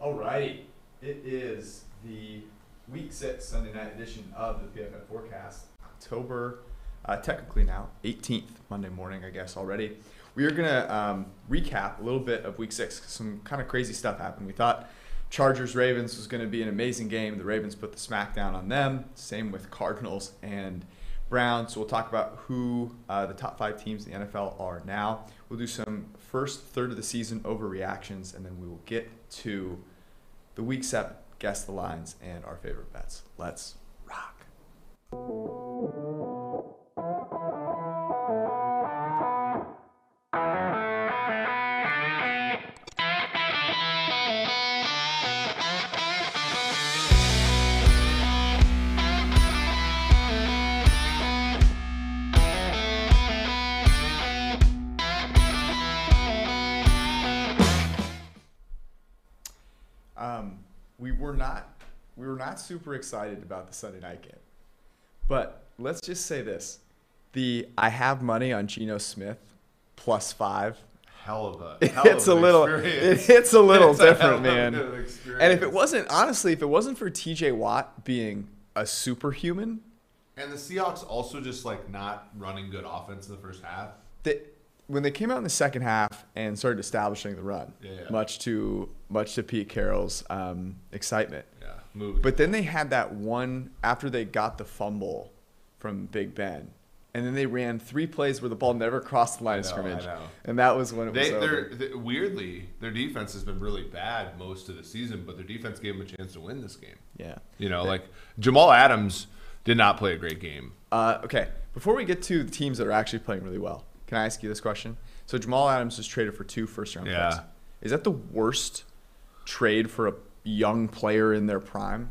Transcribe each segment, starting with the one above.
All right, it is the Week 6 Sunday night edition of the PFF Forecast. October, technically now, 18th, Monday morning, I guess, already. We are going to recap a little bit of Week 6. Some kind of crazy stuff happened. We thought Chargers-Ravens was going to be an amazing game. The Ravens put the smackdown on them. Same with Cardinals and Browns. So we'll talk about who the top 5 teams in the NFL are now. We'll do some first third of the season overreactions, and then we will get to the Week 7, guess the lines, and our favorite bets. Let's rock. We were not super excited about the Sunday night game, but let's just say this: I have money on Geno Smith +5. It hits a little different, man. And if it wasn't for T.J. Watt being a superhuman, and the Seahawks also just like not running good offense in the first half. When they came out in the second half and started establishing the run, much to Pete Carroll's excitement. But then they had that one after they got the fumble from Big Ben, and then they ran 3 plays where the ball never crossed the line of scrimmage, and that was when it was over. Weirdly, their defense has been really bad most of the season, but their defense gave them a chance to win this game. Yeah, like Jamal Adams did not play a great game. Okay, before we get to the teams that are actually playing really well, can I ask you this question? So Jamal Adams was traded for 2 first-round picks. Is that the worst trade for a young player in their prime?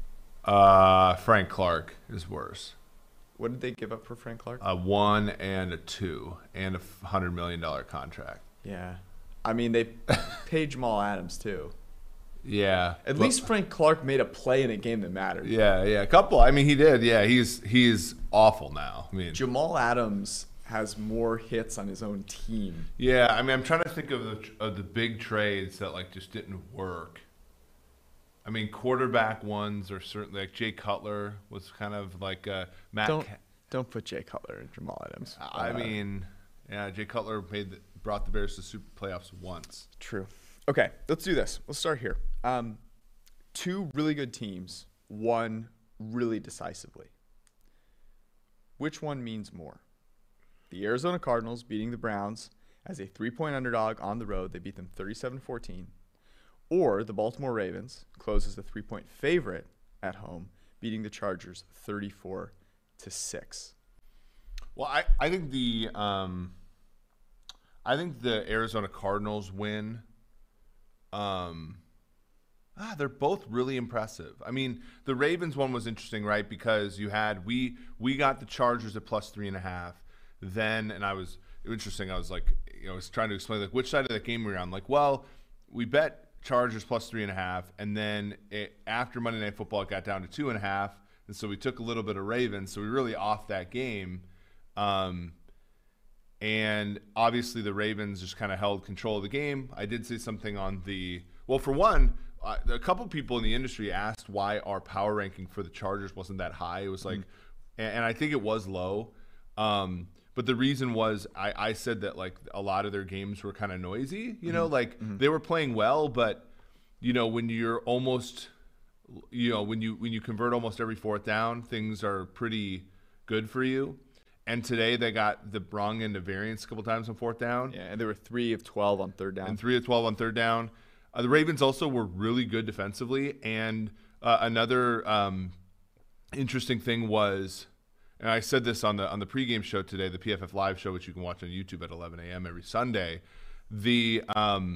Frank Clark is worse. What did they give up for Frank Clark? A 1 and a 2 and a $100 million contract. Yeah. I mean, they paid Jamal Adams too. Yeah. At least Frank Clark made a play in a game that mattered. Yeah, a couple. I mean, he did. Yeah, he's awful now. I mean, Jamal Adams has more hits on his own team. Yeah, I mean, I'm trying to think of the big trades that like just didn't work. I mean, quarterback ones are certainly like Jay Cutler was kind of like Matt. Don't put Jay Cutler and Jamal Adams. I mean, yeah, Jay Cutler brought the Bears to Super playoffs once. True. Okay, let's do this. Let's start here. 2 really good teams, won really decisively. Which one means more? The Arizona Cardinals beating the Browns as a 3-point underdog on the road. They beat them 37-14. Or the Baltimore Ravens close as the 3-point favorite at home, beating the Chargers 34-6. Well, I think the Arizona Cardinals win. They're both really impressive. I mean, the Ravens one was interesting, right? Because you had we got the Chargers at +3.5. Then, and it was interesting. I was like, I was trying to explain like which side of the game we were on. Like, well, we bet Chargers +3.5, and then after Monday Night Football, it got down to 2.5, and so we took a little bit of Ravens. So we really off that game, and obviously the Ravens just kind of held control of the game. I did say something on for one, a couple people in the industry asked why our power ranking for the Chargers wasn't that high. It was like, and I think it was low. But the reason was I said that like a lot of their games were kind of noisy, they were playing well, but when you're almost, when you convert almost every 4th down, things are pretty good for you. And today they got the wrong end of variance a couple times on 4th down. Yeah, and they were 3 of 12 on 3rd down. And 3 of 12 on 3rd down. The Ravens also were really good defensively. And another interesting thing was, and I said this on the pregame show today, the PFF Live show, which you can watch on YouTube at 11 a.m. every Sunday. The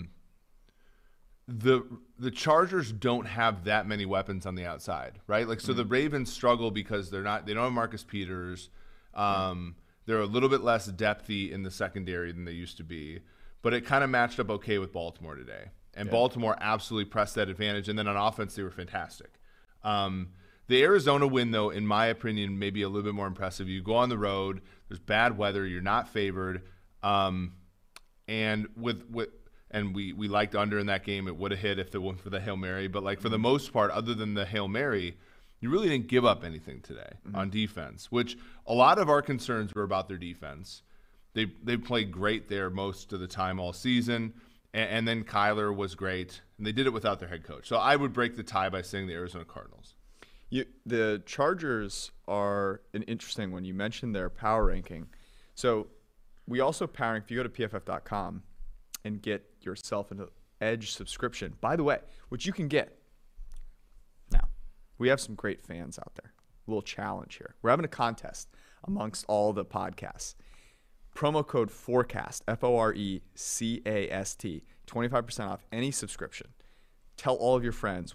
Chargers don't have that many weapons on the outside, right? Like, so the Ravens struggle because they don't have Marcus Peters. They're a little bit less depthy in the secondary than they used to be, but it kind of matched up okay with Baltimore today. And Baltimore absolutely pressed that advantage. And then on offense, they were fantastic. The Arizona win, though, in my opinion, may be a little bit more impressive. You go on the road. There's bad weather. You're not favored. And with and we liked under in that game. It would have hit if it weren't for the Hail Mary. But like for the most part, other than the Hail Mary, you really didn't give up anything today on defense, which a lot of our concerns were about their defense. They played great there most of the time all season, and then Kyler was great, and they did it without their head coach. So I would break the tie by saying the Arizona Cardinals. The Chargers are an interesting one. You mentioned their power ranking. So we also power rank, if you go to pff.com and get yourself an Edge subscription, by the way, which you can get now. We have some great fans out there. A little challenge here. We're having a contest amongst all the podcasts. Promo code FORECAST, FORECAST, 25% off any subscription. Tell all of your friends.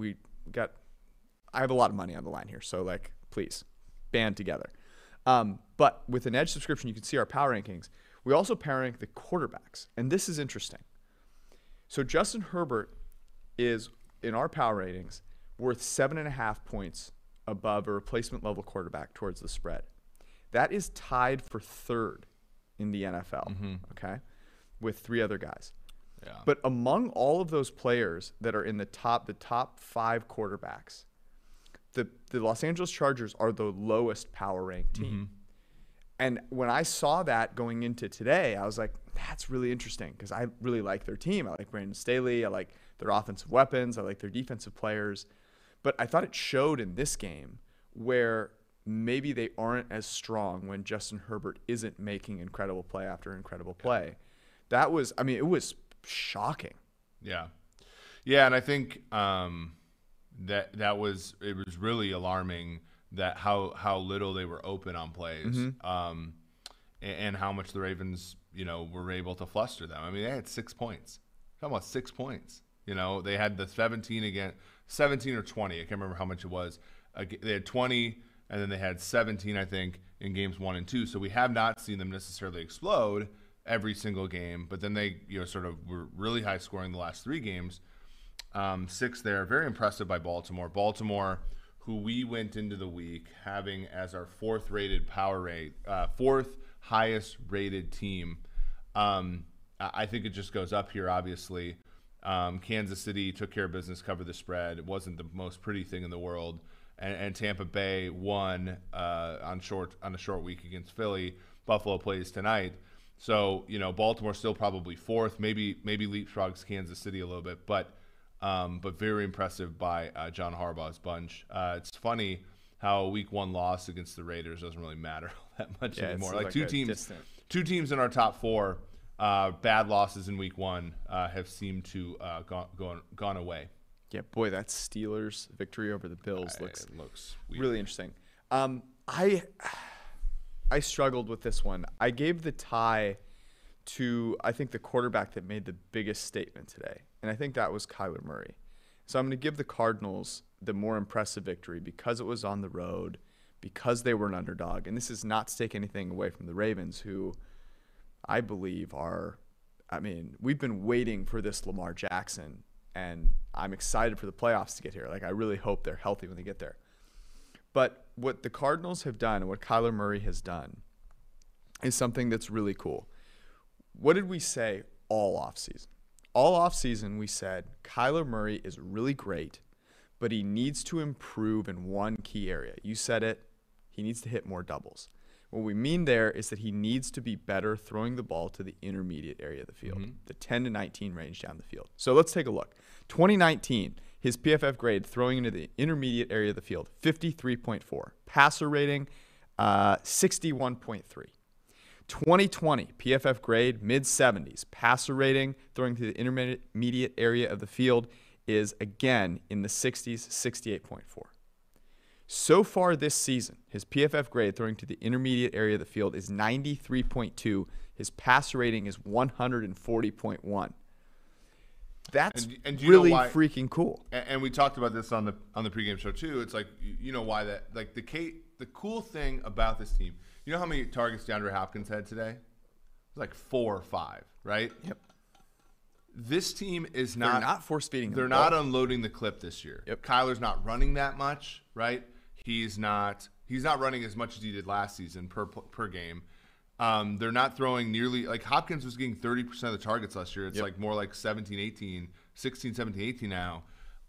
I have a lot of money on the line here, so like, please, band together. But with an Edge subscription, you can see our power rankings. We also power rank the quarterbacks, and this is interesting. So Justin Herbert is, in our power ratings, worth 7.5 points above a replacement level quarterback towards the spread. That is tied for third in the NFL, okay, with 3 other guys. Yeah. But among all of those players that are in the top 5 quarterbacks, the Los Angeles Chargers are the lowest power ranked team. And when I saw that going into today, I was like, that's really interesting because I really like their team. I like Brandon Staley. I like their offensive weapons. I like their defensive players. But I thought it showed in this game where maybe they aren't as strong when Justin Herbert isn't making incredible play after incredible play. That was, I mean, it was shocking. Yeah. Yeah, and I think it was really alarming that how little they were open on plays, and how much the Ravens, were able to fluster them. I mean, they had 6 points. Talking about 6 points. They had the 17 or 20. I can't remember how much it was. They had 20, and then they had 17, I think, in games 1 and 2. So we have not seen them necessarily explode every single game, but then they, sort of were really high scoring the last 3 games. 6 there. Very impressive by Baltimore. Baltimore, who we went into the week having as our 4th rated power rate, 4th highest rated team. I think it just goes up here, obviously. Kansas City took care of business, covered the spread. It wasn't the most pretty thing in the world. And Tampa Bay won on a short week against Philly. Buffalo plays tonight. So, Baltimore still probably 4th, maybe leapfrogs Kansas City a little bit, but very impressive by John Harbaugh's bunch. It's funny how a week 1 loss against the Raiders doesn't really matter that much anymore. Like two teams in our top 4, bad losses in week 1 have seemed to gone away. Yeah, boy, that Steelers victory over the Bills looks weird. Really interesting. I struggled with this one. I gave the tie to, I think, the quarterback that made the biggest statement today, and I think that was Kyler Murray. So I'm going to give the Cardinals the more impressive victory because it was on the road, because they were an underdog, and this is not to take anything away from the Ravens, who I believe are, we've been waiting for this Lamar Jackson, and I'm excited for the playoffs to get here. Like, I really hope they're healthy when they get there. But what the Cardinals have done and what Kyler Murray has done is something that's really cool. What did we say all offseason? All offseason, we said Kyler Murray is really great, but he needs to improve in one key area. You said it. He needs to hit more doubles. What we mean there is that he needs to be better throwing the ball to the intermediate area of the field, the 10 to 19 range down the field. So let's take a look. 2019, his PFF grade throwing into the intermediate area of the field, 53.4. Passer rating, 61.3. 2020, PFF grade, mid-70s. Passer rating, throwing to the intermediate area of the field, is again in the 60s, 68.4. So far this season, his PFF grade throwing to the intermediate area of the field is 93.2. His passer rating is 140.1. That's and really freaking cool. And we talked about this on the pregame show too. It's like, you know why that, like the cool thing about this team, you know how many targets DeAndre Hopkins had today? It was like 4 or 5, right? Yep. This team is They're not force feeding. They're not unloading the clip this year. Yep. Kyler's not running that much, right? He's not running as much as he did last season per game. They're not throwing nearly like Hopkins was getting 30% of the targets last year. It's Yep. like more like 17, 18, 16, 17, 18 now.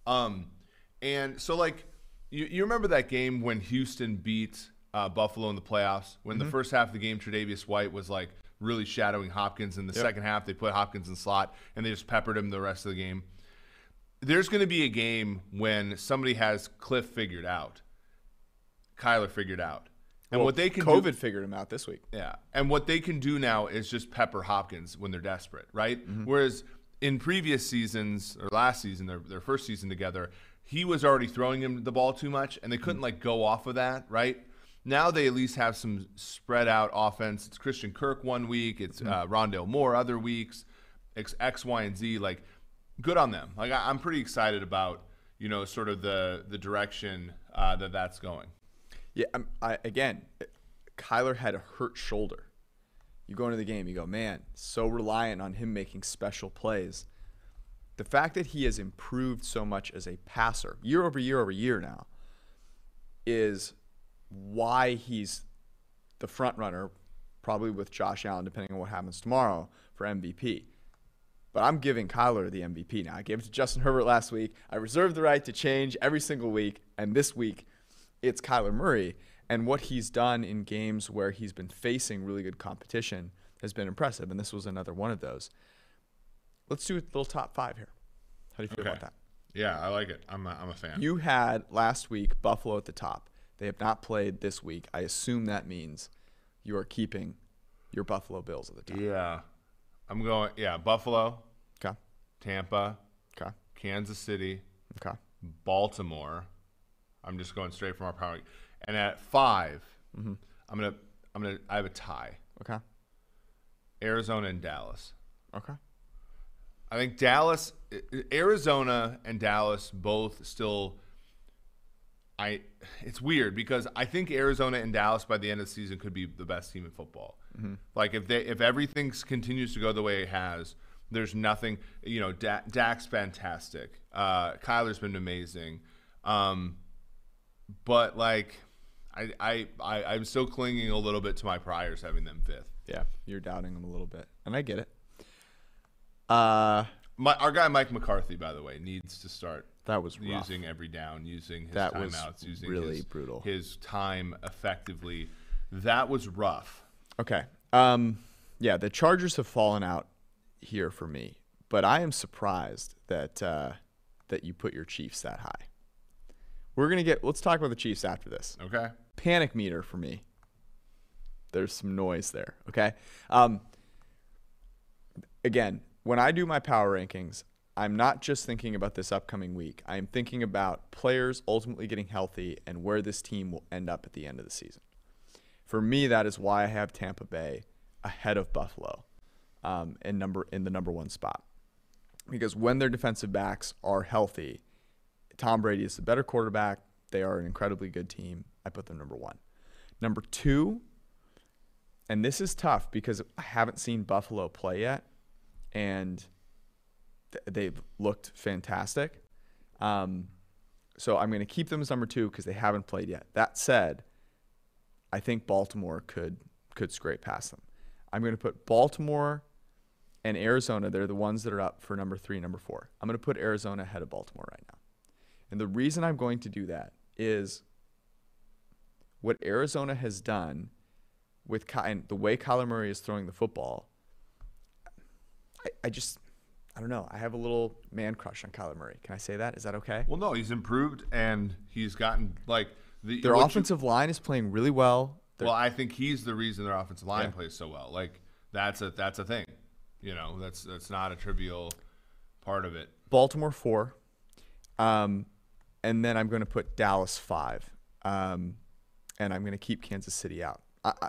And so like you remember that game when Houston beat Buffalo in the playoffs when the first half of the game Tre'Davious White was like really shadowing Hopkins. In the second half, they put Hopkins in slot and they just peppered him the rest of the game. There's going to be a game when somebody has Cliff figured out, Kyler figured out. And what they can COVID figured him out this week. yeah. And what they can do now is just pepper Hopkins when they're desperate, right? Whereas in previous seasons or last season, their first season together, he was already throwing him the ball too much and they couldn't like go off of that, right? Now they at least have some spread out offense. It's Christian Kirk one week, it's Rondale Moore other weeks, X, Y, and Z. Like, good on them. Like I'm pretty excited about sort of the direction that's going. Yeah, again, Kyler had a hurt shoulder. You go into the game, you go, man, so reliant on him making special plays. The fact that he has improved so much as a passer, year over year now, is why he's the front runner, probably with Josh Allen, depending on what happens tomorrow, for MVP. But I'm giving Kyler the MVP now. I gave it to Justin Herbert last week. I reserve the right to change every single week, and this week it's Kyler Murray. And what he's done in games where he's been facing really good competition has been impressive, and this was another one of those. Let's do a little top five here. How do you feel about that? Yeah, I like it. I'm a fan. You had last week Buffalo at the top. They have not played this week. I assume that means you are keeping your Buffalo Bills at the top. Yeah. I'm going, Buffalo, Okay. Tampa, Okay. Kansas City, Okay. Baltimore. I'm just going straight from our power. And at 5, I have a tie. Okay. Arizona and Dallas. Okay. I think Arizona and Dallas both still. It's weird because I think Arizona and Dallas by the end of the season could be the best team in football. Like if everything continues to go the way it has, there's nothing. Dak's fantastic. Kyler's been amazing, but like I'm still clinging a little bit to my priors having them 5th. Yeah, you're doubting them a little bit, and I get it. Our guy Mike McCarthy, by the way, needs to start. That was rough. Using every down, using his That timeouts, was using really brutal. his time effectively. That was rough. Okay. Yeah, the Chargers have fallen out here for me, but I am surprised that you put your Chiefs that high. Let's talk about the Chiefs after this. Okay. Panic meter for me. There's some noise there. Okay. Again, when I do my power rankings, I'm not just thinking about this upcoming week. I am thinking about players ultimately getting healthy and where this team will end up at the end of the season. For me, that is why I have Tampa Bay ahead of Buffalo in the number 1 spot. Because when their defensive backs are healthy, Tom Brady is the better quarterback. They are an incredibly good team. I put them number 1. Number 2, and this is tough because I haven't seen Buffalo play yet, and they've looked fantastic. So I'm going to keep them as number 2 because they haven't played yet. That said, I think Baltimore could scrape past them. I'm going to put Baltimore and Arizona. They're the ones that are up for number 3, number 4. I'm going to put Arizona ahead of Baltimore right now. And the reason I'm going to do that is what Arizona has done with and the way Kyler Murray is throwing the football. I don't know. I have a little man crush on Kyler Murray. Can I say that? Is that okay? Well, no, he's improved and he's gotten like their offensive line is playing really well. Well, I think he's the reason their offensive line plays so well. Like that's a thing. That's not a trivial part of it. Baltimore 4, and then I'm going to put Dallas 5, and I'm going to keep Kansas City out.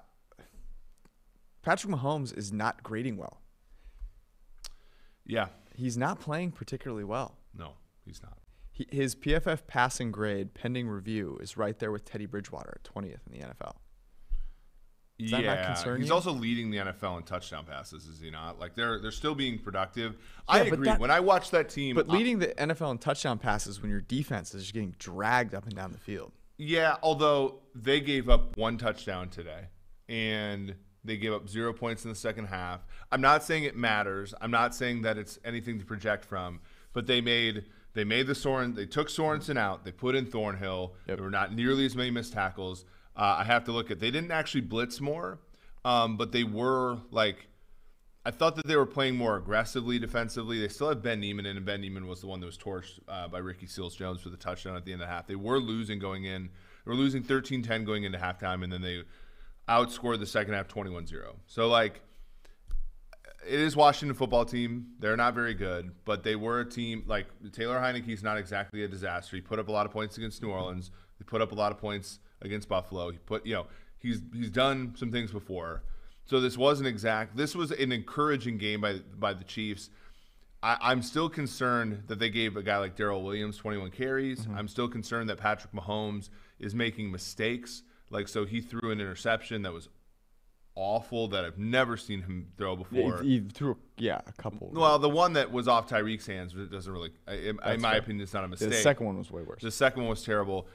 Patrick Mahomes is not grading well. Yeah. He's not playing particularly well. No, he's not. His PFF passing grade pending review is right there with Teddy Bridgewater at 20th in the NFL. Does that not concern he's you? also leading the NFL in touchdown passes, is he not? Like they're still being productive. I agree. When I watch that team, but leading the NFL in touchdown passes when your defense is just getting dragged up and down the field. Yeah, although they gave up 1 touchdown today, and They gave up 0 points in the second half. I'm not saying it matters. I'm not saying that it's anything to project from. But they took Sorensen out. They put in Thornhill. Yep. There were not nearly as many missed tackles. I have to look at. They didn't actually blitz more, but they were like. I thought that they were playing more aggressively defensively. They still had Ben Neiman in, and Ben Neiman was the one that was torched by Ricky Seals-Jones for the touchdown at the end of the half. They were losing going in. They were losing 13-10 going into halftime, and then they outscored the second half 21-0. So, like, it is Washington football team. They're not very good, but they were a team. Like, Taylor Heineke's not exactly a disaster. He put up a lot of points against New Orleans. He put up a lot of points against Buffalo. He's done some things before. So this was an encouraging game by the Chiefs. I'm still concerned that they gave a guy like Darrell Williams 21 carries. Mm-hmm. I'm still concerned that Patrick Mahomes is making mistakes. So he threw an interception that was awful that I've never seen him throw before. He threw a couple. Well, the one that was off Tyreek's hands, it doesn't really, in my opinion, it's not a mistake. The second one was way worse. The second one was terrible.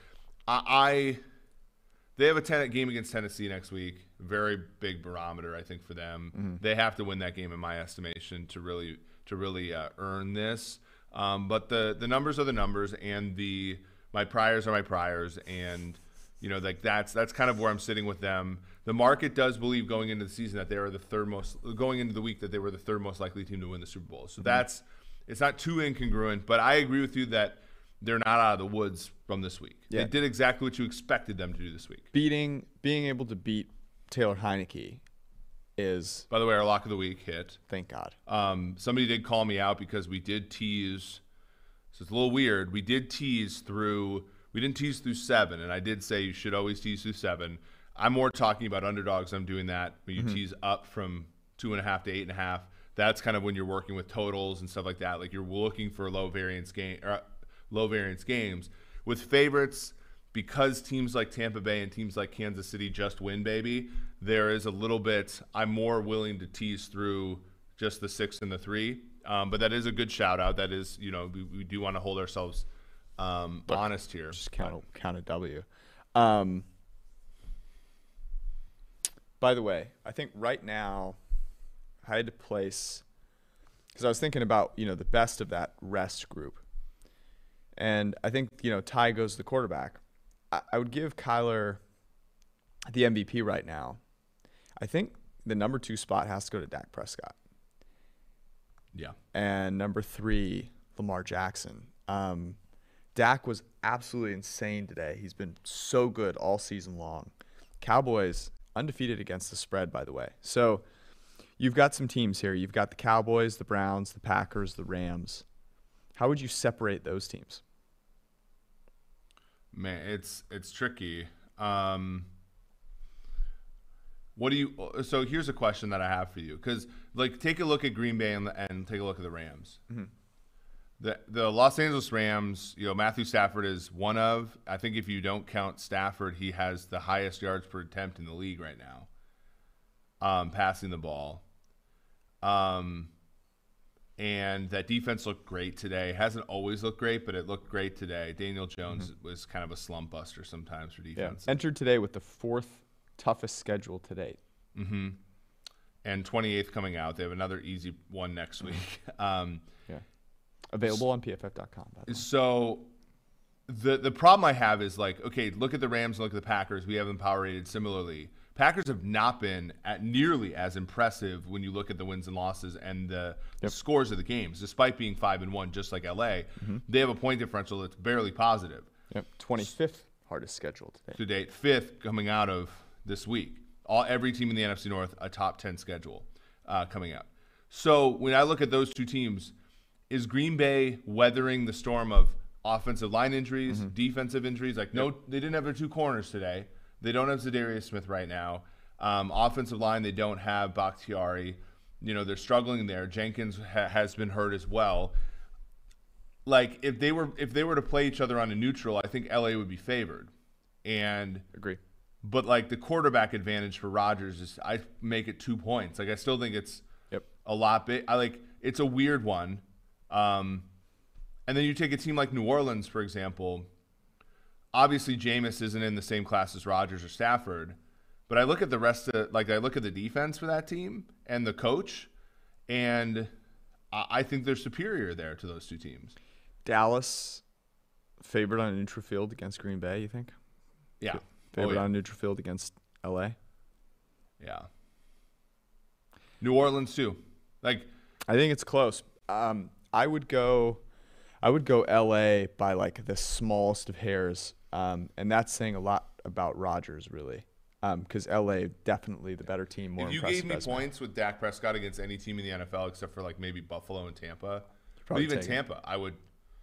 They have a game against Tennessee next week. Very big barometer, I think, for them. Mm-hmm. They have to win that game, in my estimation, to really earn this. But the numbers are the numbers, and my priors are my priors, and that's kind of where I'm sitting with them. The market does believe going into the season that they are going into the week that they were the third most likely team to win the Super Bowl. So it's not too incongruent, but I agree with you that they're not out of the woods from this week. Yeah. They did exactly what you expected them to do this week. Being able to beat Taylor Heinicke is, by the way, our lock of the week hit. Thank God. Somebody did call me out because we did tease. So it's a little weird. We didn't tease through 7, and I did say you should always tease through 7. I'm more talking about underdogs. I'm doing that when you tease up from 2.5 to 8.5. That's kind of when you're working with totals and stuff like that. Like you're looking for low variance games. With favorites, because teams like Tampa Bay and teams like Kansas City just win, baby, there is a little bit, I'm more willing to tease through just the 6 and the 3. But that is a good shout out. That is, we do want to hold ourselves honest here. Just count a W. By the way, I think right now I had to place, because I was thinking about, the best of that rest group. And I think, Ty goes to the quarterback. I would give Kyler the MVP right now. I think the number 2 spot has to go to Dak Prescott. Yeah. And number 3, Lamar Jackson. Dak was absolutely insane today. He's been so good all season long. Cowboys, undefeated against the spread, by the way. So you've got some teams here. You've got the Cowboys, the Browns, the Packers, the Rams. How would you separate those teams? Man, it's tricky. So here's a question that I have for you, because take a look at Green Bay and take a look at the Rams. Mm-hmm. The Los Angeles Rams, Matthew Stafford is one of, I think if you don't count Stafford, he has the highest yards per attempt in the league right now, passing the ball. And that defense looked great today. Hasn't always looked great, but it looked great today. Daniel Jones was kind of a slump buster sometimes for defense. Yeah. Entered today with the 4th toughest schedule to date. Mm-hmm. And 28th coming out. They have another easy one next week. Yeah. Available on PFF.com. So the problem I have is okay, look at the Rams and look at the Packers. We have them power rated similarly. Packers have not been nearly as impressive when you look at the wins and losses and the scores of the games, despite being 5-1, just like LA. Mm-hmm. They have a point differential that's barely positive. Yep, 25th hardest schedule today. To date, 5th coming out of this week. Every team in the NFC North, a top 10 schedule coming out. So when I look at those two teams, is Green Bay weathering the storm of offensive line injuries, defensive injuries? No, they didn't have their 2 corners today. They don't have Zadarius Smith right now. Offensive line, they don't have Bakhtiari. They're struggling there. Jenkins has been hurt as well. If they were to play each other on a neutral, I think LA would be favored. And agree. But the quarterback advantage for Rodgers is, I make it 2 points. I still think it's a lot big. It's a weird one. And then you take a team like New Orleans, for example. Obviously, Jameis isn't in the same class as Rodgers or Stafford, But I look at the rest of I look at the defense for that team and the coach, and I think they're superior there to those two teams. Dallas favored on a neutral field against Green Bay, you think? Yeah. Favored on a neutral field against LA? Yeah. New Orleans too. I think it's close. I would go LA by the smallest of hairs. And that's saying a lot about Rodgers, really. Because LA definitely the better team, more impressive. If you gave me points with Dak Prescott against any team in the NFL except for maybe Buffalo and Tampa, or even Tampa, I would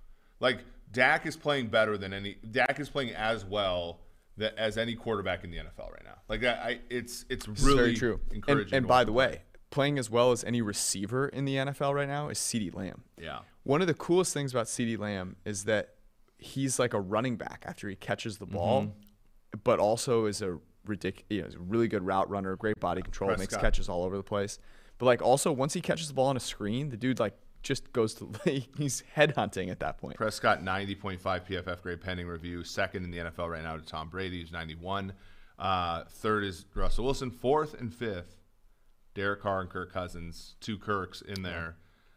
Dak is playing better than Dak is playing as well as any quarterback in the NFL right now. It's really very true. Encouraging. And by the way, playing as well as any receiver in the NFL right now is CeeDee Lamb. Yeah. One of the coolest things about CeeDee Lamb is that he's like a running back after he catches the ball, but also is a ridiculous, really good route runner, great body control, Prescott makes catches all over the place. But also once he catches the ball on a screen, the dude just goes to he's headhunting at that point. Prescott 90.5 PFF grade pending review, second in the NFL right now to Tom Brady, who's 91. Third is Russell Wilson. Fourth and fifth, Derek Carr and Kirk Cousins, two Kirks in there.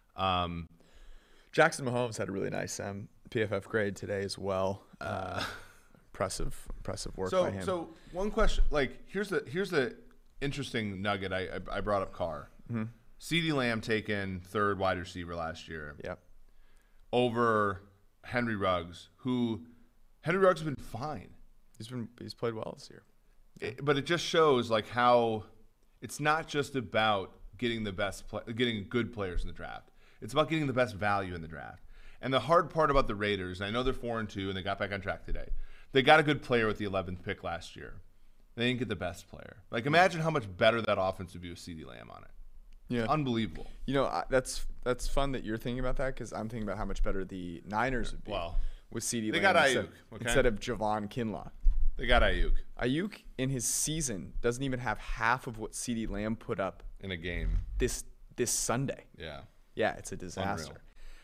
Jackson Mahomes had a really nice PFF grade today as well. Impressive work by him. So one question, here's the interesting nugget. I brought up Carr. Mm-hmm. CeeDee Lamb taken third wide receiver last year. Yep. Over Henry Ruggs, Henry Ruggs has been fine. He's played well this year. But it just shows how it's not just about getting getting good players in the draft. It's about getting the best value in the draft. And the hard part about the Raiders, and I know they're 4-2 and they got back on track today. They got a good player with the 11th pick last year. They didn't get the best player. Imagine how much better that offense would be with CeeDee Lamb on it. Yeah. Unbelievable. That's fun that you're thinking about that, because I'm thinking about how much better the Niners would be with CeeDee Lamb. They got Ayuk instead of Javon Kinlaw. They got Ayuk. Ayuk in his season doesn't even have half of what CeeDee Lamb put up in a game this Sunday. Yeah, it's a disaster.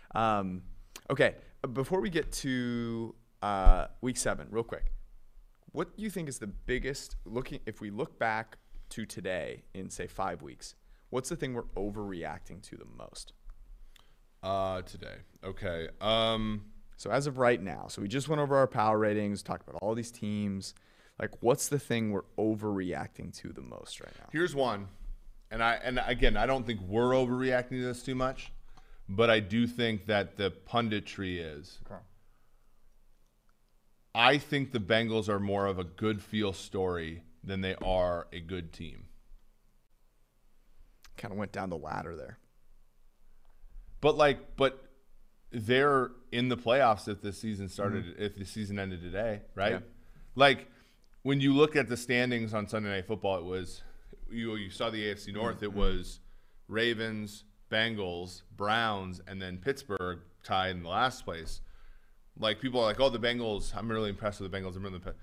Okay, before we get to week 7, real quick, what do you think is the biggest if we look back to today in say 5 weeks? What's the thing we're overreacting to the most? Today. Okay. So as of right now, we just went over our power ratings, talked about all these teams. What's the thing we're overreacting to the most right now? Here's one, and again, I don't think we're overreacting to this too much, but I do think that the punditry is. Okay. I think the Bengals are more of a good feel story than they are a good team. Kind of went down the ladder there. But they're in the playoffs if the season started, if the season ended today, right? Yeah. When you look at the standings on Sunday Night Football, it was you saw the AFC North. It was Ravens, Bengals, Browns, and then Pittsburgh tied in the last place. People are like, oh, the Bengals. I'm really impressed with the Bengals.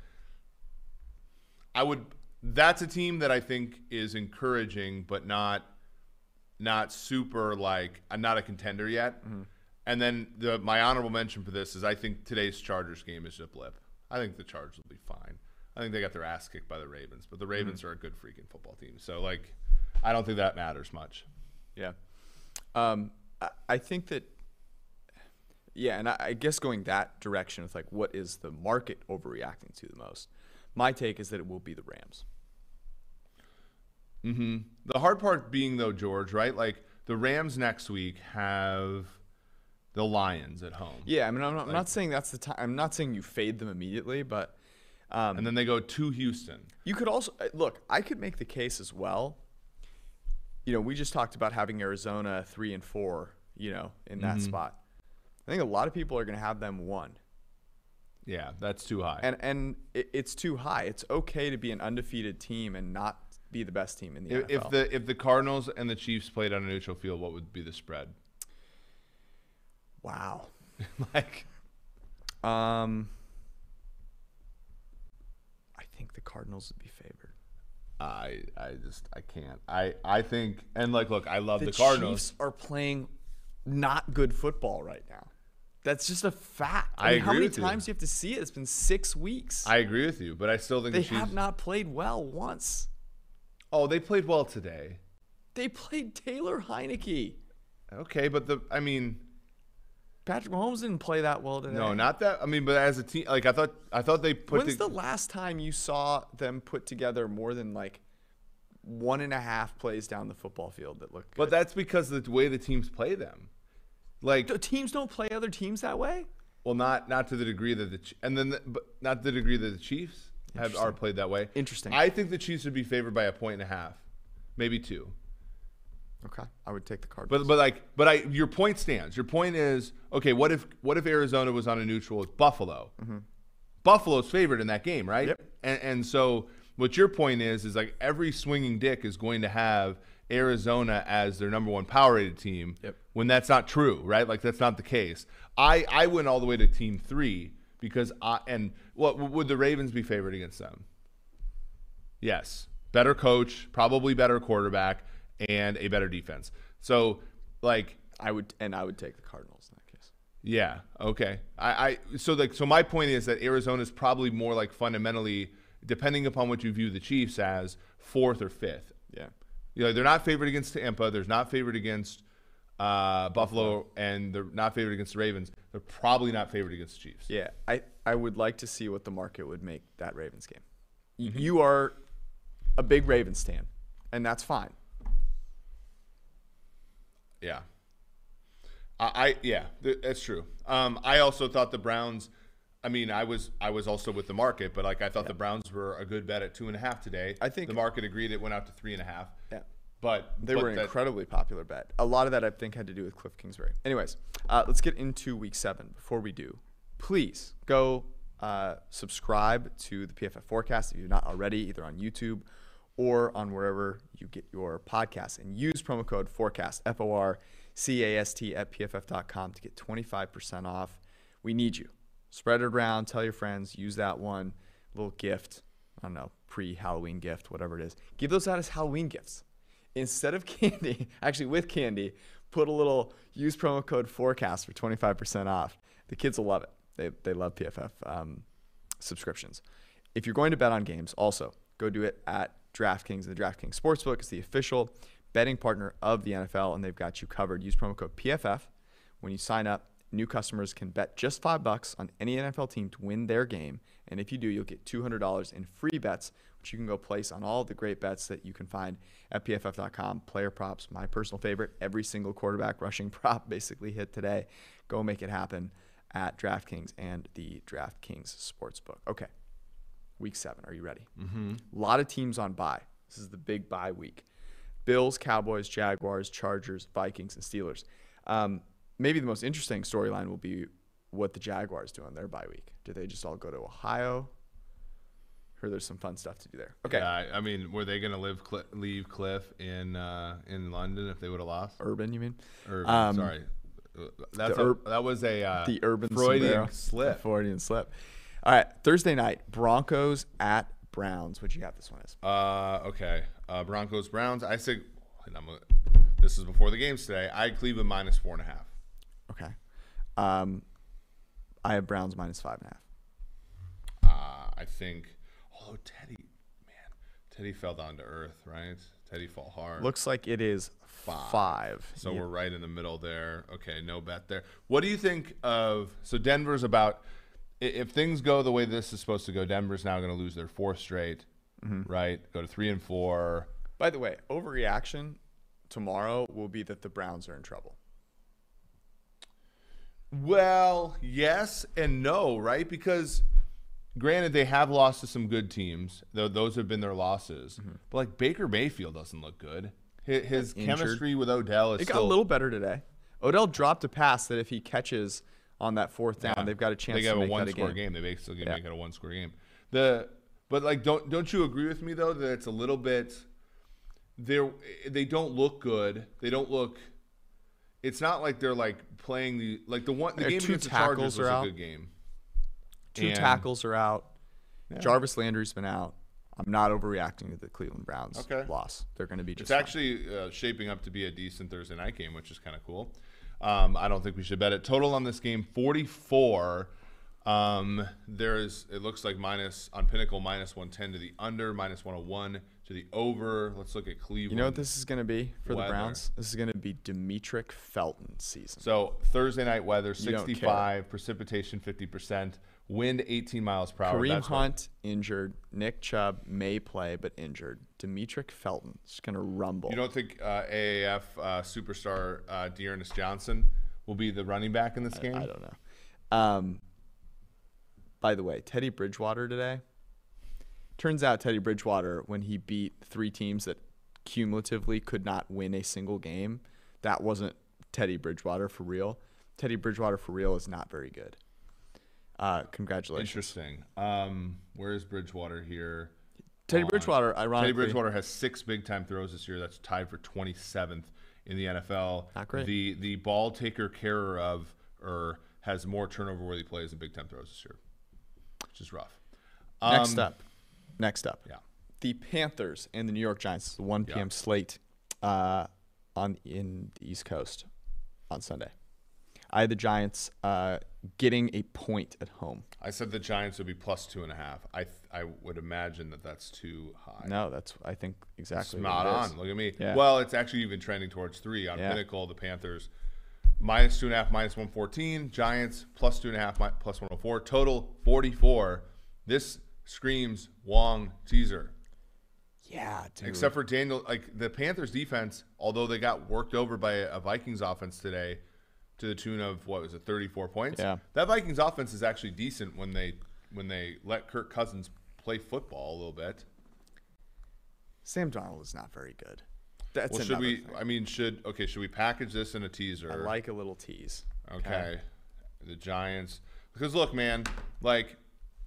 That's a team that I think is encouraging, but not super I'm not a contender yet. Mm-hmm. And then my honorable mention for this is I think today's Chargers game is a blip. I think the Chargers will be fine. I think they got their ass kicked by the Ravens, but the Ravens are a good freaking football team. So I don't think that matters much. Yeah. I think that, and I guess going that direction with what is the market overreacting to the most? My take is that it will be the Rams. Mm-hmm. The hard part being, though, George, right? The Rams next week have the Lions at home. Yeah, I'm not saying that's the time. I'm not saying you fade them immediately, but and then they go to Houston. You could also look. I could make the case as well. We just talked about having Arizona 3-4. In that spot. I think a lot of people are going to have them 1. Yeah, that's too high. And it's too high. It's okay to be an undefeated team and not be the best team in the NFL. If the Cardinals and the Chiefs played on a neutral field, what would be the spread? Wow. I think the Cardinals would be favored. I can't. I think, and look, I love the Cardinals. The Chiefs are playing not good football right now. That's just a fact. I mean, how agree many with you. times do you have to see it? It's been 6 weeks. I agree with you, but I still think They the Chiefs. have not played well once. Oh, they played well today. They played Taylor Heineke. Okay, but Patrick Mahomes didn't play that well today. no, not that. I mean, but as a team, like I thought they put. When's the last time you saw them put together more than like 1.5 plays down the football field that looked good? But that's because of the way the teams play them. Like, The teams don't play other teams that way? well, not to the degree that but not to the degree that the Chiefs are played that way. Interesting. I think the Chiefs would be favored by 1.5, maybe 2. Okay, I would take the Cardinals. But your point stands. Your point is, okay, what if Arizona was on a neutral with Buffalo? Mm-hmm. Buffalo's favored in that game, right? Yep. And so what your point is like every swinging dick is going to have Arizona as their number 1 power rated team. Yep. When that's not true, right? Like that's not the case. I went all the way to team 3 because what would the Ravens be favored against them? Yes. Better coach, probably better quarterback, and a better defense. So like I would take the Cardinals in that case. yeah, okay. So my point is that Arizona is probably more like fundamentally, depending upon what you view the Chiefs as, 4th or 5th. Yeah. You know, they're not favored against Tampa. They're not favored against Buffalo, and they're not favored against the Ravens. They're probably not favored against the Chiefs. Yeah, I would like to see what the market would make that Ravens game. Mm-hmm. You are a big Ravens fan, and that's fine. Yeah. That's true. I also thought the Browns. I mean, I was also with the market, but like I thought the Browns were a good bet at 2.5 today. I think the market agreed it went out to 3.5. Yeah. But They were an incredibly popular bet. A lot of that, I think, had to do with Cliff Kingsbury. Anyways, let's get into Week 7. Before we do, please go subscribe to the PFF Forecast if you're not already, either on YouTube or on wherever you get your podcasts. And use promo code FORECAST, FORCAST, at PFF.com to get 25% off. We need you. Spread it around. Tell your friends. Use that one little gift. I don't know, pre-Halloween gift, whatever it is. Give those out as Halloween gifts. Instead of candy, actually with candy, put a little, use promo code FORECAST for 25% off. The kids will love it. They love PFF subscriptions. If you're going to bet on games, also go do it at DraftKings. The DraftKings Sportsbook is the official betting partner of the NFL, and they've got you covered. Use promo code PFF when you sign up. New customers can bet just $5 on any NFL team to win their game, and if you do, you'll get $200 in free bets, which you can go place on all the great bets that you can find at PFF.com. Player props, my personal favorite. Every single quarterback rushing prop basically hit today. Go make it happen at DraftKings and the DraftKings Sportsbook. Okay, Week 7. Are you ready? Mm-hmm. A lot of teams on bye. This is the big bye week. Bills, Cowboys, Jaguars, Chargers, Vikings, and Steelers. Maybe the most interesting storyline will be what the Jaguars do on their bye week. Do they just all go to Ohio? Or there's some fun stuff to do there. Okay. Yeah, I mean, were they going to leave Cliff in London if they would have lost? Urban, you mean? Urban, sorry. That was the Urban Freudian slip. Freudian slip. All right, Thursday night, Broncos at Browns. What'd you have this one as? Okay. Broncos, Browns. I say, this is before the games today. I had Cleveland -4.5. Okay. I have Browns -5.5. I think, although Teddy fell down to earth, right? Teddy fall hard. Looks like it is 5. So we're right in the middle there. Okay, no bet there. What do you think of, so Denver's about, if things go the way this is supposed to go, Denver's now going to lose their 4th straight, right? Go to 3-4. By the way, overreaction tomorrow will be that the Browns are in trouble. Well, yes and no, right? Because granted, they have lost to some good teams. Those have been their losses. But like Baker Mayfield doesn't look good. His chemistry with Odell is got a little better today. Odell dropped a pass that if he catches on that 4th down, they've got a chance to make that a game. They got a one-score game. They basically make it a one-score game. But like, don't you agree with me though that it's a little bit? They don't look good. They don't look. It's not like they're like playing the game against the Chargers was a good game. 2 tackles are out. Yeah. Jarvis Landry's been out. I'm not overreacting to the Cleveland Browns loss. They're going to be just. It's actually shaping up to be a decent Thursday night game, which is kind of cool. I don't think we should bet it. Total on this game 44. It looks like minus on Pinnacle -110 to the under, -101 to the over. Let's look at Cleveland. You know what this is going to be for Weather. the Browns? This is going to be Demetric Felton season. So Thursday night weather, You don't 65, precipitation 50%, wind 18 miles per hour. Kareem That's what- Hunt injured. Nick Chubb may play but injured. Demetric Felton is going to rumble. You don't think AAF superstar Dearness Johnson will be the running back in this game? I don't know. By the way, Teddy Bridgewater today. Turns out Teddy Bridgewater, when he beat 3 teams that cumulatively could not win a single game, that wasn't Teddy Bridgewater for real. Teddy Bridgewater for real is not very good. Congratulations. Interesting. Where is Bridgewater here? Teddy Bridgewater, ironically. Teddy Bridgewater has 6 big-time throws this year. That's tied for 27th in the NFL. Not great. The ball taker carer of has more turnover where he plays in big-time throws this year, which is rough. Next up. Yeah. The Panthers and the New York Giants. The 1 p.m. slate in the East Coast on Sunday. I had the Giants getting a point at home. I said the Giants would be +2.5. I would imagine that that's too high. No, that's I think exactly Spot what it is. on. Look at me. Yeah. Well, it's actually even trending towards 3 on Yeah. Pinnacle. The Panthers -2.5, -114. Giants +2.5, +104. Total 44. This screams Wong teaser. Yeah, dude. Except for Daniel, like the Panthers defense, although they got worked over by a Vikings offense today to the tune of 34 points. Yeah. That Vikings offense is actually decent when they let Kirk Cousins play football a little bit. Sam Darnold is not very good. That's Well, should another we? thing. I mean, should we package this in a teaser? I like a little tease. Okay. The Giants, because look, man, like.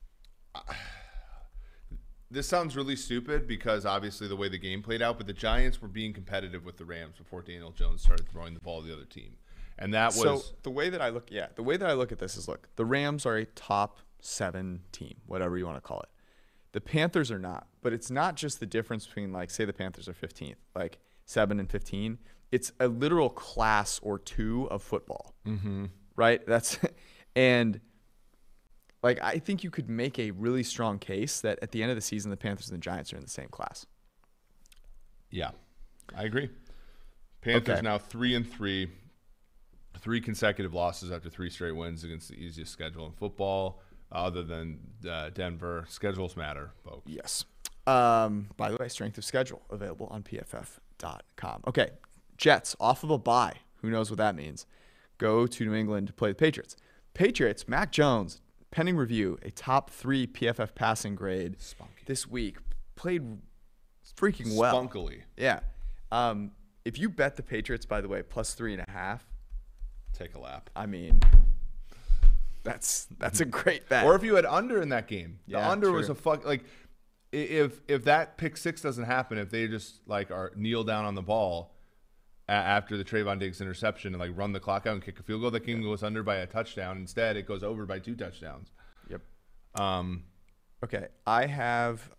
This sounds really stupid because obviously the way the game played out, but the Giants were being competitive with the Rams before Daniel Jones started throwing the ball to the other team. And that was So the way that I look at this is, look, the Rams are a top 7 team, whatever you want to call it. The Panthers are not, but it's not just the difference between, like, say the Panthers are 15th, like 7 and 15. It's a literal class or 2 of football, right? And like, I think you could make a really strong case that at the end of the season, the Panthers and the Giants are in the same class. Yeah, I agree. Panthers Okay. now 3-3, 3 consecutive losses after 3 straight wins against the easiest schedule in football, other than Denver. Schedules matter, folks. Yes. By the way, strength of schedule available on pff.com. Okay, Jets off of a bye. Who knows what that means? Go to New England to play the Patriots. Patriots, Mac Jones, pending review, a top 3 PFF passing grade Spunky. this week. Played freaking well. Spunkily. Yeah. If you bet the Patriots, by the way, +3.5, Take a lap. I mean, that's a great bet. Or if you had under in that game, the Yeah, under was true. a fuck. Like, if that pick 6 doesn't happen, if they just like are kneel down on the ball after the Trayvon Diggs interception and like run the clock out and kick a field goal, that game goes under by a touchdown. Instead, it goes over by 2 touchdowns. Yep. Um, Okay, I have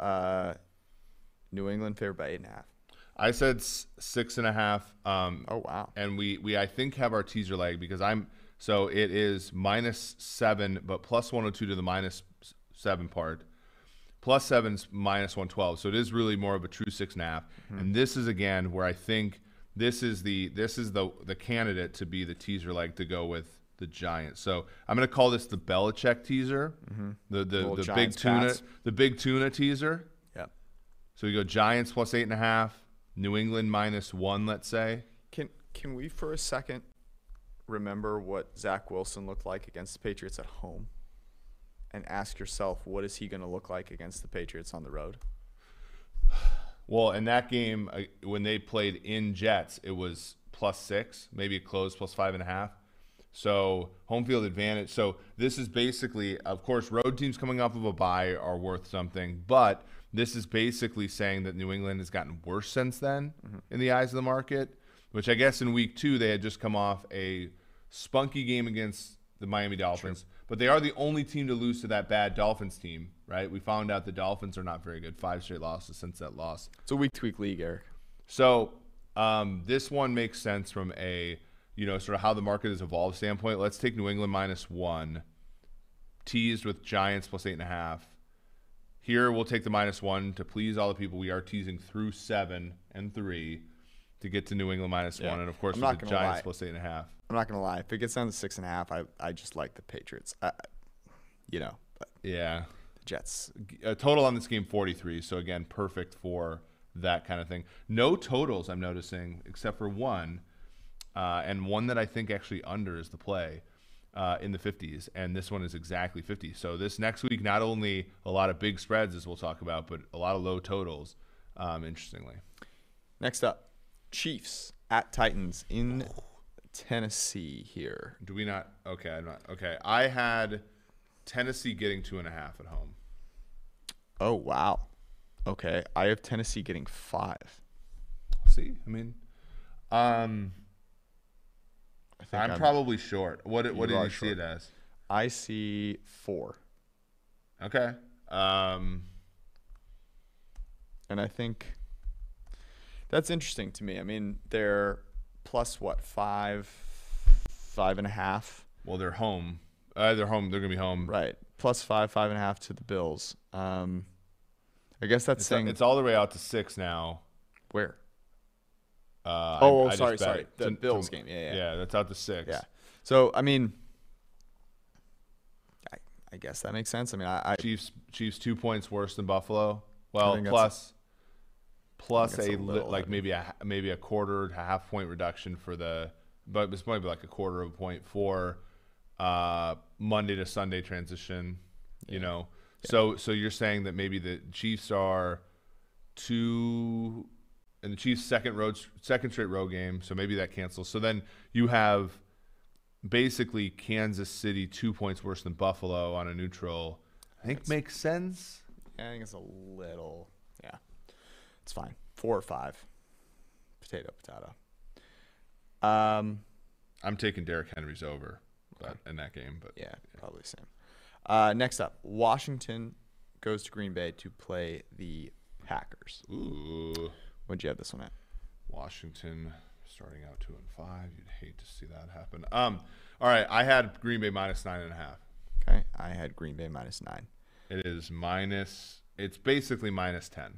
New England favored by 8.5. I said 6.5. Oh wow. And we I think have our teaser leg because so it is -7, but +102 to the -7 part. +7's -112. So it is really more of a true 6.5. And this is again where I think this is the candidate to be the teaser leg to go with the Giants. So I'm going to call this the Belichick teaser, the Little big Giants tuna, Pats. the big tuna teaser. Yep. So we go Giants +8.5, New England -1, let's say. Can we for a second remember what Zach Wilson looked like against the Patriots at home, and ask yourself, what is he going to look like against the Patriots on the road? Well, in that game, when they played in Jets, it was +6, maybe it closed +5.5. So home field advantage. So this is basically, of course, road teams coming off of a bye are worth something, but this is basically saying that New England has gotten worse since then in the eyes of the market, which I guess in week 2 they had just come off a spunky game against the Miami Dolphins. But they are the only team to lose to that bad Dolphins team, right? We found out the Dolphins are not very good. 5 straight losses since that loss. It's a week-to-week league, Eric. So this one makes sense from sort of how the market has evolved standpoint, let's take New England -1, teased with Giants +8.5. Here we'll take the -1 to please all the people. We are teasing through 7 and 3 to get to New England -1, and of course with the Giants +8.5. I'm not gonna lie. If it gets down to 6.5, I just like the Patriots. Yeah. The Jets. Total on this game 43. So again, perfect for that kind of thing. No totals I'm noticing except for one, and one that I think actually under is the play in the 50s, and this one is exactly 50. So this next week, not only a lot of big spreads as we'll talk about, but a lot of low totals. Interestingly. Next up, Chiefs at Titans in Tennessee here. Do we not? Okay, I'm not. Okay, I had Tennessee getting 2.5 at home. Oh, wow. Okay, I have Tennessee getting 5. See, I mean, I'm I'm probably short. What did you see short. it as? I see 4. Okay. And I think that's interesting to me. I mean, they're plus what, 5.5. Well, they're home. They're home. They're gonna be home. Right. Plus 5.5 to the Bills. I guess that's saying It's all the way out to 6 now. where? I just sorry. bet The it. Bills game. Yeah. Yeah, that's out to 6. Yeah. So I mean, I guess that makes sense. I mean, I Chiefs 2 points worse than Buffalo. I Well, think plus that's a a little like maybe a quarter to half point reduction for the, but it's maybe like a quarter of a point for Monday to Sunday transition. Yeah. So you're saying that maybe the Chiefs are 2, and the Chiefs' second straight road game, so maybe that cancels. So then you have basically Kansas City 2 points worse than Buffalo on a neutral. I think makes sense. Yeah, I think it's a little. Yeah, it's fine. 4 or 5. Potato. I'm taking Derrick Henry's over, but in that game. But Yeah, probably same. Next up, Washington goes to Green Bay to play the Packers. Ooh, What'd you have this one at? Washington starting out 2-5. You'd hate to see that happen. All right, I had Green Bay -9.5. Okay, I had Green Bay -9. It is It's basically -10.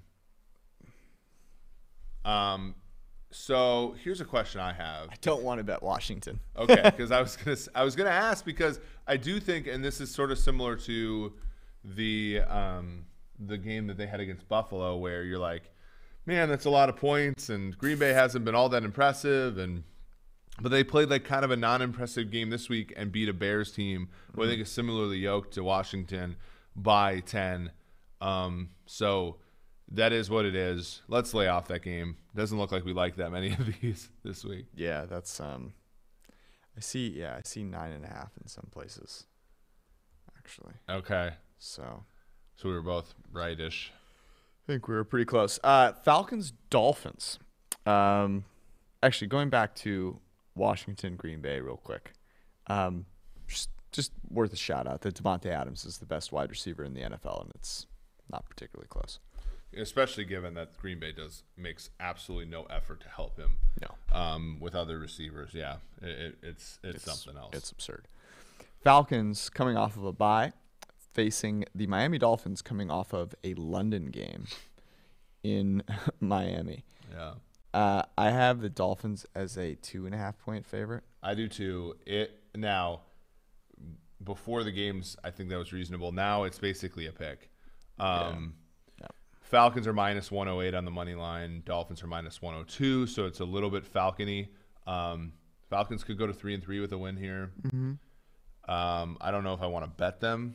So here's a question I have. I don't want to bet Washington. Okay, because I was gonna ask, because I do think, and this is sort of similar to the game that they had against Buffalo, where you're like, man, that's a lot of points, and Green Bay hasn't been all that impressive, but they played like kind of a non-impressive game this week and beat a Bears team who I think is similarly yoked to Washington by 10. So that is what it is. Let's lay off that game. Doesn't look like we like that many of these this week. Yeah, that's I see 9.5 in some places, actually. Okay. So we were both right-ish. I think we were pretty close. Falcons, Dolphins. Actually, going back to Washington, Green Bay real quick. Just worth a shout out that Devontae Adams is the best wide receiver in the NFL, and it's not particularly close. Especially given that Green Bay makes absolutely no effort to help him. No. With other receivers, yeah, it's something else. It's absurd. Falcons coming off of a bye, facing the Miami Dolphins coming off of a London game in Miami. Yeah. I have the Dolphins as a 2.5 point favorite. I do too. Now, before the games, I think that was reasonable. Now it's basically a pick. Falcons are -108 on the money line. Dolphins are -102, so it's a little bit Falcony. Falcons could go to 3-3 with a win here. Mm-hmm. I don't know if I want to bet them.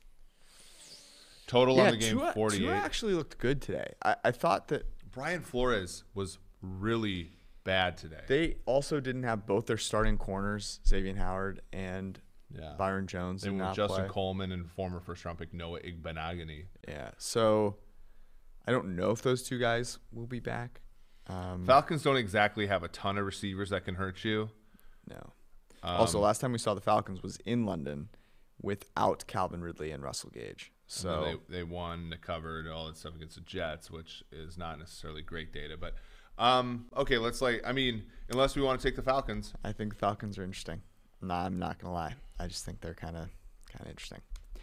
Total on the game, 48. Tua actually looked good today. I thought that Brian Flores was really bad today. they also didn't have both their starting corners, Xavier Howard and Byron Jones. They were Justin Coleman and former first-round pick Noah Igbenogany. Yeah, so I don't know if those two guys will be back. Falcons don't exactly have a ton of receivers that can hurt you. No. Also, last time we saw the Falcons was in London without Calvin Ridley and Russell Gage. So they won, they covered all that stuff against the Jets, which is not necessarily great data. But Okay, unless we want to take the Falcons. I think the Falcons are interesting. No, I'm not gonna lie. I just think they're kind of interesting.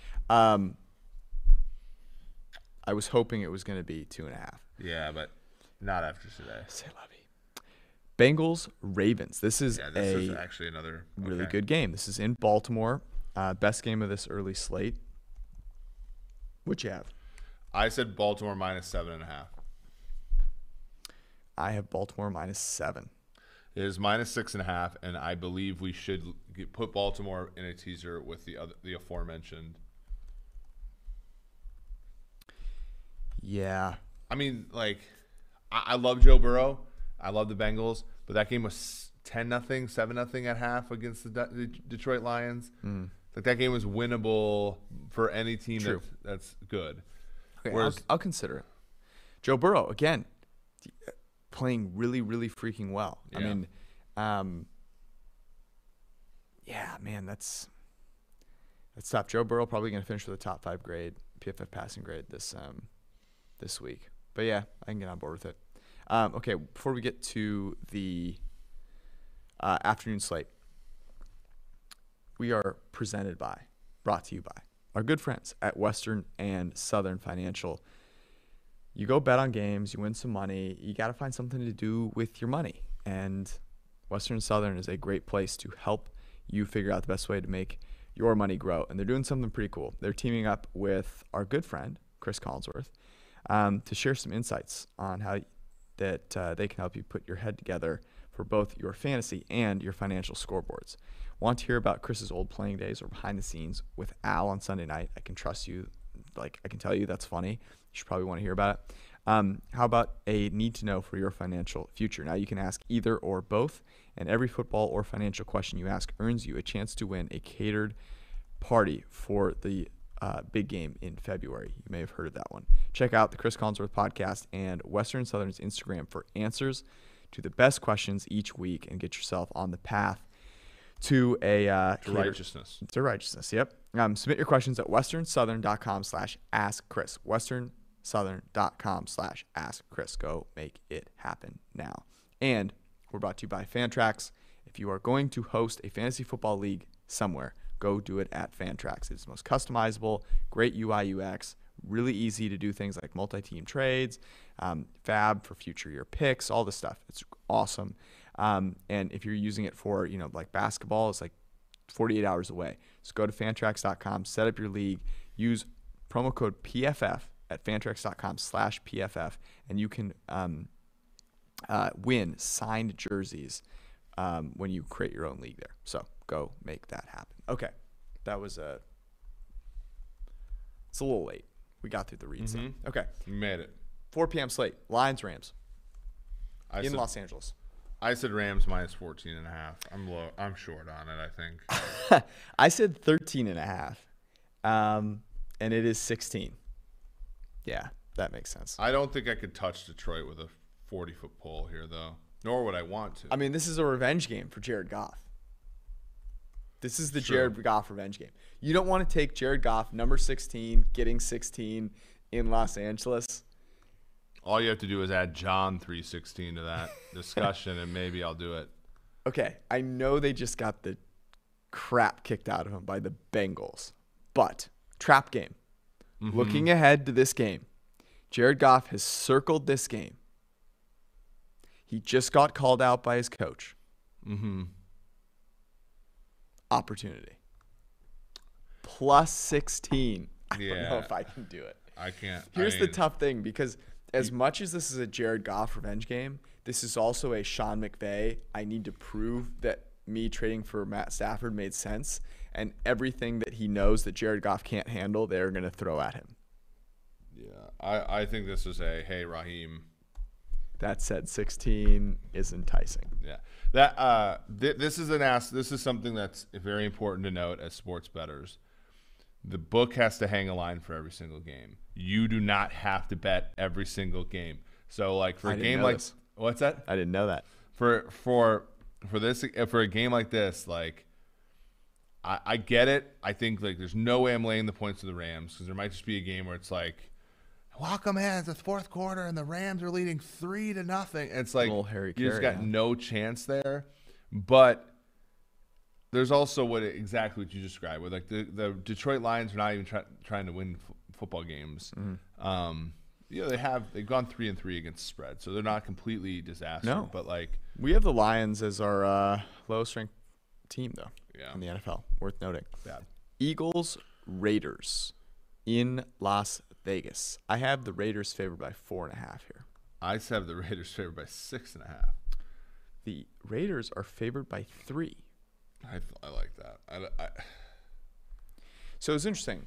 I was hoping it was gonna be 2.5. Yeah, but not after today. C'est la vie. Bengals Ravens. This is is actually another really good game. This is in Baltimore. Best game of this early slate. What'd you have? I said Baltimore -7.5. I have Baltimore -7. It is -6.5, and I believe we should put Baltimore in a teaser with the aforementioned. Yeah. I mean, like, I love Joe Burrow. I love the Bengals, but that game was 10-0, 7-0 at half against the Detroit Lions. Like, that game was winnable for any team that's good. Okay, I'll consider it. Joe Burrow, again, playing really, really freaking well. Yeah. I mean, yeah, man, that's tough. Joe Burrow probably going to finish with a top 5 grade, PFF passing grade this week. But yeah, I can get on board with it. Okay, before we get to the afternoon slate, we are brought to you by our good friends at Western and Southern Financial. You go bet on games, you win some money, you got to find something to do with your money. And Western and Southern is a great place to help you figure out the best way to make your money grow. And they're doing something pretty cool. They're teaming up with our good friend, Chris Collinsworth, to share some insights on how that they can help you put your head together for both your fantasy and your financial scoreboards. Want to hear about Chris's old playing days or behind the scenes with Al on Sunday night? I can trust you. Like, I can tell you that's funny. You should probably want to hear about it. How about a need to know for your financial future? Now you can ask either or both, and every football or financial question you ask earns you a chance to win a catered party for the big game in February. You may have heard of that one. Check out the Chris Collinsworth podcast and Western Southern's Instagram for answers to the best questions each week and get yourself on the path to righteousness. To righteousness, yep. Submit your questions at westernsouthern.com/askchris. westernsouthern.com/askchris. Go make it happen now. And we're brought to you by Fantrax. If you are going to host a fantasy football league somewhere, go do it at Fantrax. It's most customizable, great UI UX, really easy to do things like multi-team trades, fab for future year picks, all this stuff. It's awesome. And if you're using it for, like basketball, it's like 48 hours away. So go to fantrax.com, set up your league, use promo code PFF at fantrax.com/PFF, and you can win signed jerseys when you create your own league there. So go make that happen. Okay. That was it's a little late. We got through the reads. Okay. You made it. 4 p.m. slate. Lions, Rams. Los Angeles. I said Rams -14.5. I'm short on it, I think. I said 13.5. And it is 16. Yeah, that makes sense. I don't think I could touch Detroit with a 40-foot pole here, though. Nor would I want to. I mean, this is a revenge game for Jared Goff. This is the Jared Goff revenge game. You don't want to take Jared Goff, number 16, getting 16 in Los Angeles. All you have to do is add John 3:16 to that discussion, and maybe I'll do it. Okay, I know they just got the crap kicked out of them by the Bengals, but trap game. Looking ahead to this game, Jared Goff has circled this game. He just got called out by his coach. Opportunity. +16. I don't know if I can do it. I can't. Here's the tough thing, because as much as this is a Jared Goff revenge game, this is also a Sean McVay. I need to prove that me trading for Matt Stafford made sense, and everything that he knows that Jared Goff can't handle, they're going to throw at him. Yeah, I think this is a, hey, Raheem. That said, 16 is enticing. Yeah, that this is something that's very important to note as sports bettors. The book has to hang a line for every single game. You do not have to bet every single game. So, like, for a game like what's that? I didn't know that. For a game like this, like, I get it. I think, like, there's no way I'm laying the points to the Rams, because there might just be a game where it's like, welcome in. It's the fourth quarter, and the Rams are leading 3-0. It's like Little Harry you just Carey, got huh? no chance there. But there's also exactly what you described, where like the Detroit Lions are not even trying to win football games. You know, they've gone 3-3 against spread, so they're not completely disaster. No. But like, We have the Lions as our lowest ranked team, though, yeah, in the NFL. Worth noting. bad. Eagles, Raiders in Las Vegas. I have the Raiders favored by 4.5 here. I have the Raiders favored by 6.5. The Raiders are favored by 3. I like that. So it's interesting.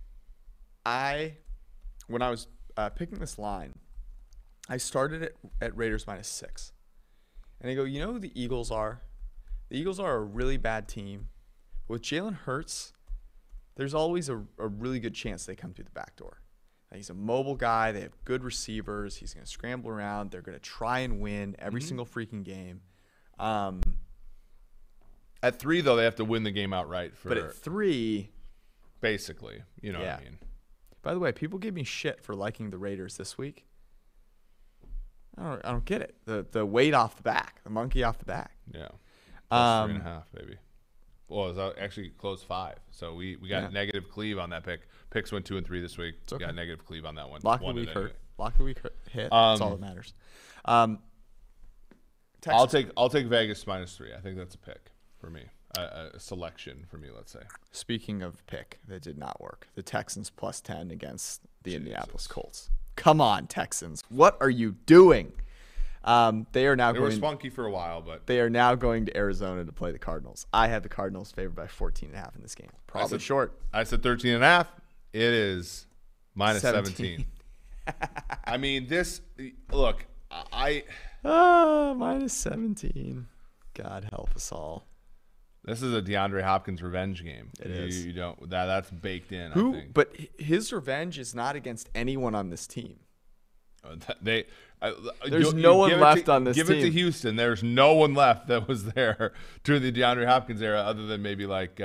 When I was picking this line, I started it at Raiders -6. And I go, you know who the Eagles are? The Eagles are a really bad team. With Jalen Hurts, there's always a really good chance they come through the back door. He's a mobile guy. They have good receivers. He's going to scramble around. They're going to try and win every single freaking game. At 3, though, they have to win the game outright. But at 3, basically, you know yeah. what I mean. By the way, people give me shit for liking the Raiders this week. I don't get it. The weight off the back, the monkey off the back. Yeah. Plus 3.5, baby. Well, it was actually close 5. So we got negative cleave on that pick. Picks went 2 and 3 this week. Okay. We got negative cleave on that one. Lock of the week hurt. Lock of the week hit. That's all that matters. Texas. I'll take Vegas -3. I think that's a pick for me. A selection for me, let's say. Speaking of pick that did not work, the Texans +10 against the Indianapolis Colts. Come on, Texans. What are you doing? They are now They were going. spunky for a while, but They are now going to Arizona to play the Cardinals. I have the Cardinals favored by 14.5 in this game. Probably short. I said 13.5. It is -17. I mean, this look. -17. God help us all. This is a DeAndre Hopkins revenge game. It is. You don't that's baked in. I Who? think. But his revenge is not against anyone on this team. There's no one left on this team. Give it to team. Houston. There's no one left that was there during the DeAndre Hopkins era, other than maybe like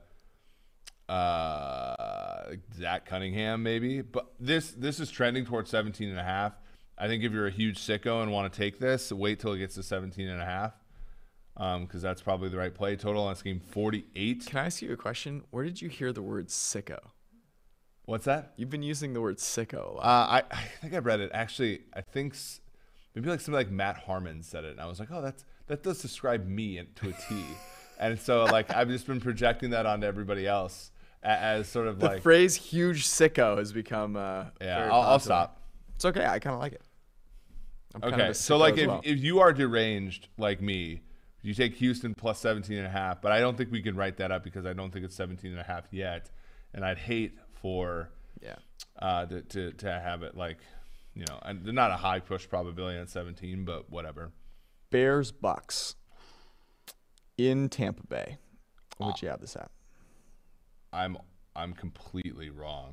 Zach Cunningham, maybe. But this is trending towards 17.5. I think if you're a huge sicko and want to take this, wait till it gets to 17.5. Because that's probably the right play total on this game. 48. Can I ask you a question? Where did you hear the word sicko? What's that? You've been using the word sicko a lot. I think I read it. Actually, I think maybe like something like Matt Harmon said it, and I was like, oh, that does describe me to a T. And so like I've just been projecting that onto everybody else as sort of The phrase "huge sicko" has become yeah. I'll stop. It's okay. I kind of like it. I'm kind of Okay, a so sicko like as well. if you are deranged like me, you take Houston plus 17.5, but I don't think we can write that up because I don't think it's 17.5 yet, and I'd hate for to have it like, you know, and they're not a high push probability at 17, but whatever. Bears Bucks in Tampa Bay. What would you have this at? I'm completely wrong.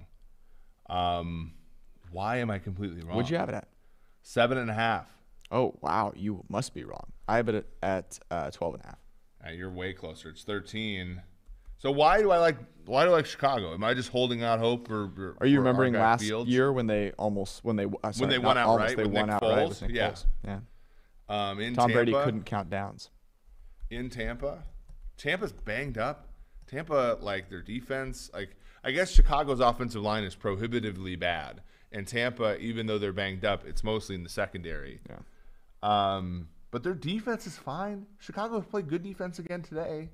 Why am I completely wrong? What'd you have it at? 7.5. Oh wow, you must be wrong. I have it at 12.5. You're way closer. It's 13. So why do I like Chicago? Am I just holding out hope Are you for remembering Argyle last Fields? year when they won outright? They with won Nick outright Foles? with Nick Yeah. Foles. Yeah. In Tom Tampa, Brady couldn't count downs. in Tampa. Tampa's banged up. Tampa, like their defense, like I guess Chicago's offensive line is prohibitively bad, and Tampa, even though they're banged up, it's mostly in the secondary. Yeah. But their defense is fine. Chicago's played good defense again today.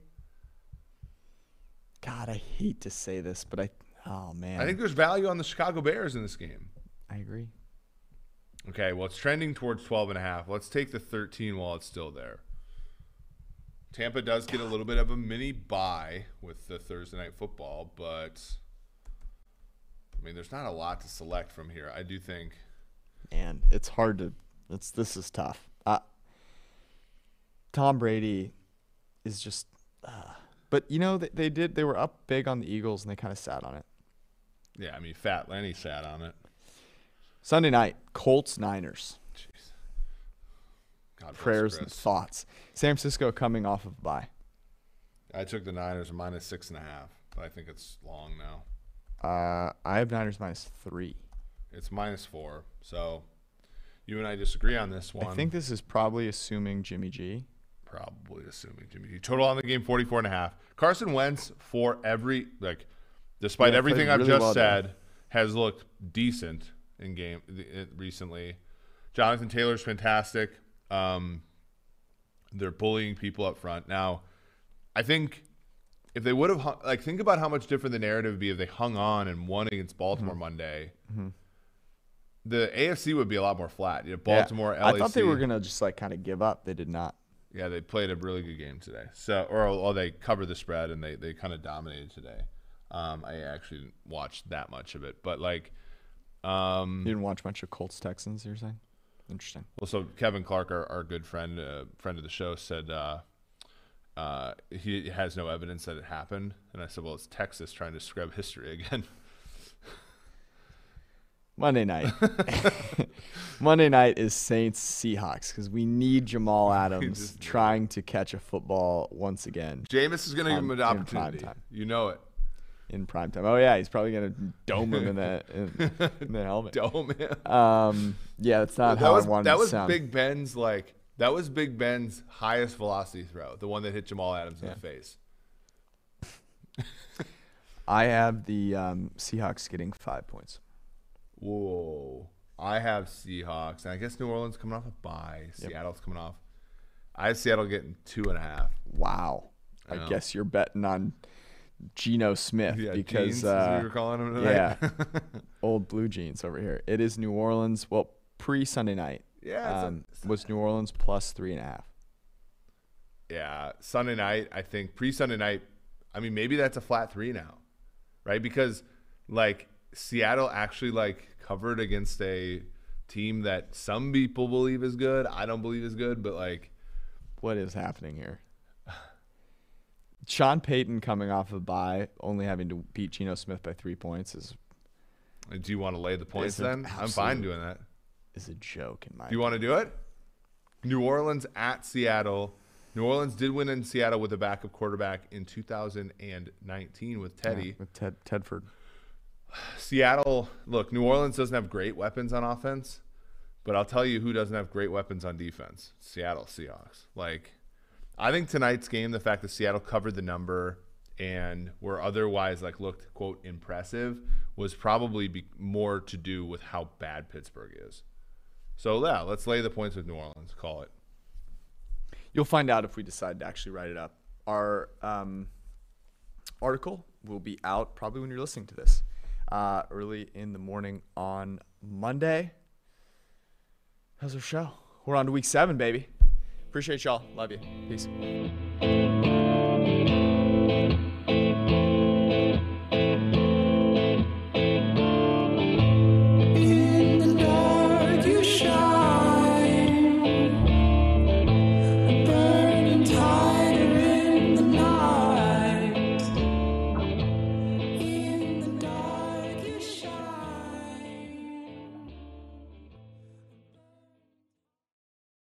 God, I hate to say this, but oh man. I think there's value on the Chicago Bears in this game. I agree. Okay, well, it's trending towards 12.5. Let's take the 13 while it's still there. Tampa does get a little bit of a mini bye with the Thursday night football, but I mean, there's not a lot to select from here. I do think. Man, it's hard to. This is tough. Tom Brady is just. But you know they were up big on the Eagles and they kind of sat on it. Yeah, I mean, Fat Lenny sat on it. Sunday night, Colts Niners. Jeez. God bless Prayers and Chris. thoughts. San Francisco coming off of a bye. I took the Niners -6.5, but I think it's long now. I have Niners -3. It's -4. So you and I disagree on this one. I think this is probably assuming Jimmy G. Probably assuming Jimmy G. Total on the game 44.5. Carson Wentz for despite everything I've really just well said, has looked decent in game recently. Jonathan Taylor's fantastic. They're bullying people up front. Now, I think if they would have think about how much different the narrative would be if they hung on and won against Baltimore Monday. Mm-hmm. The AFC would be a lot more flat. Baltimore, LAC. I thought they were gonna just kind of give up. They did not. Yeah, they played a really good game today. So, or they covered the spread and they kind of dominated today. I actually didn't watch that much of it, but you didn't watch much of Colts Texans. You're saying? Interesting. Well, so Kevin Clark, our good friend, friend of the show, said he has no evidence that it happened, and I said, well, it's Texas trying to scrub history again. Monday night. Monday night is Saints Seahawks because we need Jamal Adams trying to catch a football once again. Jameis is going to give him an opportunity. Prime time. You know it. In prime time. Oh yeah, he's probably going to dome him in the helmet. Dome him. Yeah, that's not how I wanted to sound. That was Big Ben's highest velocity throw, the one that hit Jamal Adams in the face. I have the Seahawks getting 5 points. Whoa. I have Seahawks. And I guess New Orleans coming off a bye. Seattle's coming off. I have Seattle getting 2.5. Wow. I guess you're betting on Geno Smith because Jeans, as we were calling him tonight. Yeah. Old blue jeans over here. It is New Orleans. Well, pre-Sunday night. Yeah. Was New Orleans plus 3.5. Yeah. Sunday night, I think pre-Sunday night, I mean, maybe that's a flat 3 now. Right? Because Seattle actually covered against a team that some people believe is good. I don't believe is good, but what is happening here? Sean Payton coming off a bye, only having to beat Geno Smith by 3 points is. Do you want to lay the points then? I'm fine doing that. Is a joke in my. Do you want to do it? New Orleans at Seattle. New Orleans did win in Seattle with a backup quarterback in 2019 with Teddy. Yeah, with Tedford. Seattle, look, New Orleans doesn't have great weapons on offense, but I'll tell you who doesn't have great weapons on defense. Seattle Seahawks. I think tonight's game, the fact that Seattle covered the number and were otherwise looked, quote, impressive, was probably more to do with how bad Pittsburgh is. So, yeah, let's lay the points with New Orleans. Call it. You'll find out if we decide to actually write it up. Our article will be out probably when you're listening to this. Early in the morning on Monday. How's our show? We're on to week 7, baby. Appreciate y'all. Love you. Peace.